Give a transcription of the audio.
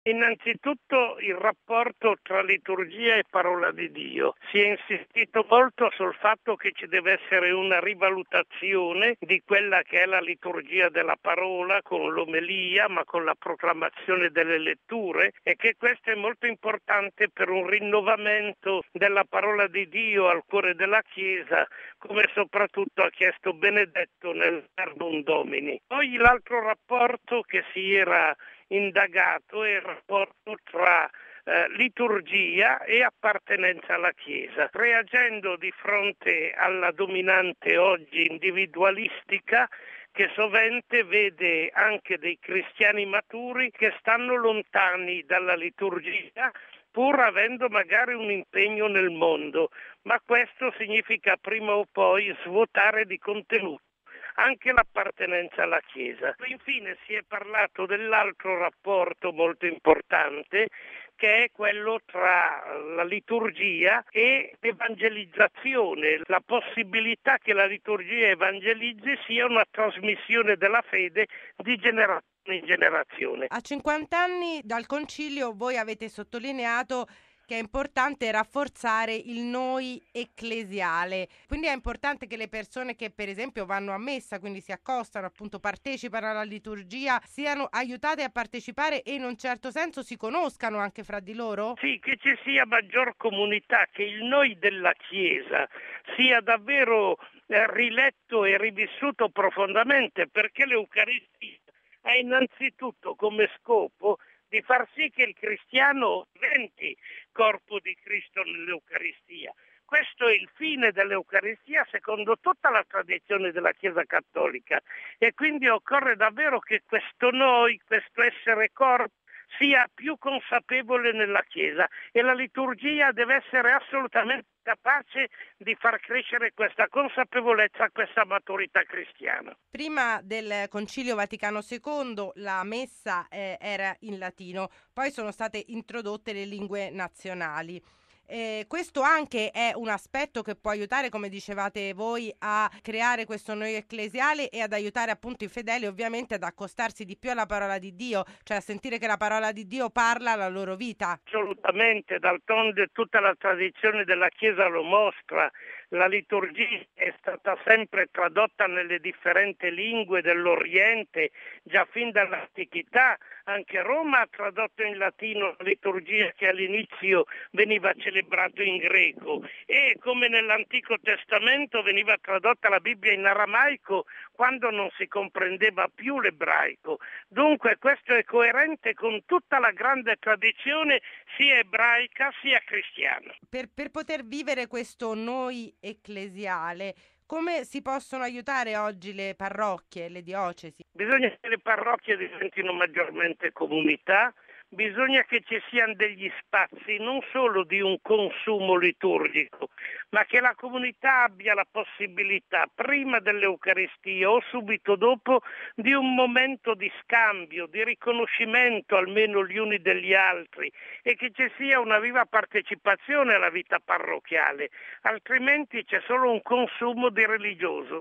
Innanzitutto il rapporto tra liturgia e parola di Dio. Si è insistito molto sul fatto che ci deve essere una rivalutazione di quella che è la liturgia della parola con l'omelia, ma con la proclamazione delle letture, e che questo è molto importante per un rinnovamento della parola di Dio al cuore della Chiesa, come soprattutto ha chiesto Benedetto nel Verbum Domini. Poi l'altro rapporto che si era indagato è il rapporto tra liturgia e appartenenza alla Chiesa, reagendo di fronte alla dominante oggi individualistica che sovente vede anche dei cristiani maturi che stanno lontani dalla liturgia pur avendo magari un impegno nel mondo, ma questo significa prima o poi svuotare di contenuto anche l'appartenenza alla Chiesa. Infine si è parlato dell'altro rapporto molto importante che è quello tra la liturgia e l'evangelizzazione, la possibilità che la liturgia evangelizzi sia una trasmissione della fede di generazione in generazione. A 50 anni dal concilio voi avete sottolineato che è importante rafforzare il noi ecclesiale, quindi è importante che le persone che per esempio vanno a messa, quindi si accostano, appunto partecipano alla liturgia, siano aiutate a partecipare e in un certo senso si conoscano anche fra di loro? Sì, che ci sia maggior comunità, che il noi della Chiesa sia davvero riletto e rivissuto profondamente, perché l'Eucaristia ha innanzitutto come scopo di far sì che il cristiano diventi corpo di Cristo nell'Eucaristia. Questo è il fine dell'Eucaristia secondo tutta la tradizione della Chiesa Cattolica e quindi occorre davvero che questo noi, questo essere corpo, sia più consapevole nella Chiesa e la liturgia deve essere assolutamente capace di far crescere questa consapevolezza, questa maturità cristiana. Prima del Concilio Vaticano II la messa era in latino, poi sono state introdotte le lingue nazionali. Questo anche è un aspetto che può aiutare, come dicevate voi, a creare questo noi ecclesiale e ad aiutare appunto i fedeli ovviamente ad accostarsi di più alla parola di Dio, cioè a sentire che la parola di Dio parla alla loro vita. Assolutamente, d'altronde tutta la tradizione della Chiesa lo mostra. La liturgia è stata sempre tradotta nelle differenti lingue dell'Oriente, già fin dall'antichità. Anche Roma ha tradotto in latino la liturgia che all'inizio veniva celebrata in greco e come nell'Antico Testamento veniva tradotta la Bibbia in aramaico quando non si comprendeva più l'ebraico. Dunque questo è coerente con tutta la grande tradizione sia ebraica sia cristiana. Per poter vivere questo noi ecclesiale, come si possono aiutare oggi le parrocchie, le diocesi? Bisogna che le parrocchie diventino maggiormente comunità, bisogna che ci siano degli spazi non solo di un consumo liturgico, ma che la comunità abbia la possibilità, prima dell'Eucaristia o subito dopo, di un momento di scambio, di riconoscimento almeno gli uni degli altri e che ci sia una viva partecipazione alla vita parrocchiale, altrimenti c'è solo un consumo di religioso.